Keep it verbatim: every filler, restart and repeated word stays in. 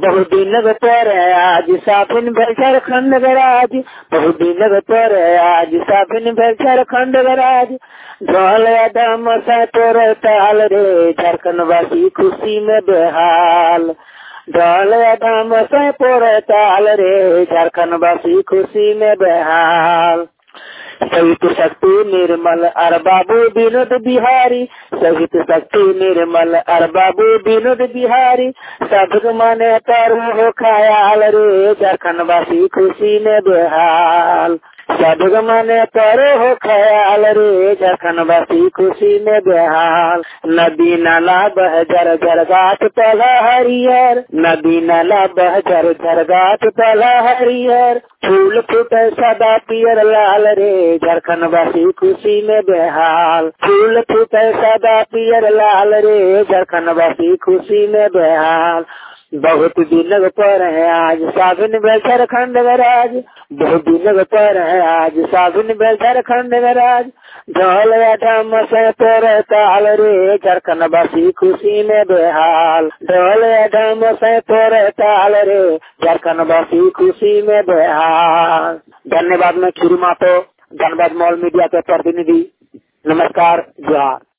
बहुत दिन पर आज साफिन भर झारखंड गराज, बहुत दिन पर आज साफिन भर झारखंड गराज। ढोल दम से तोर ताल रे झारखंड वासी खुशी में बेहाल, ढोल दम से तोर ताल रे झारखंड वासी खुशी में बेहाल। सहित शक्ति निर्मल अर बाबू विनोद बिहारी, सहित शक्ति निर्मल अर बाबू विनोद बिहारी। सब माने तर हो ख्याल रे झारखंड वासी खुशी में बेहाल, सब माने तर हो ख्याल रे झारखंड वासी खुशी में बेहाल। नदी नाला बह जर जर गाछ पला हरियर, नदी नाला बह जर जर गाछ पला हरियर। फूल फूटे सदा पियर लाल रे झारखंड वासी खुशी में बेहाल, फूल फूटे सदा पियर लाल रे झारखंड वासी खुशी में बेहाल। बहुत दिन पर है आज साबिन भर झारखंड गराज, बहुत दिन पर है आज साबिन भर झारखंड गराज। ढोल ढम से तोर ताल रे झारखंड वासी खुशी में बेहाल, ढोल ढम से तोर ताल रे झारखंड वासी खुशी में बेहाल। धन्यवाद। मैं खीरू मातो, धन्यवाद मॉल मीडिया के प्रतिनिधि। नमस्कार, जोहार।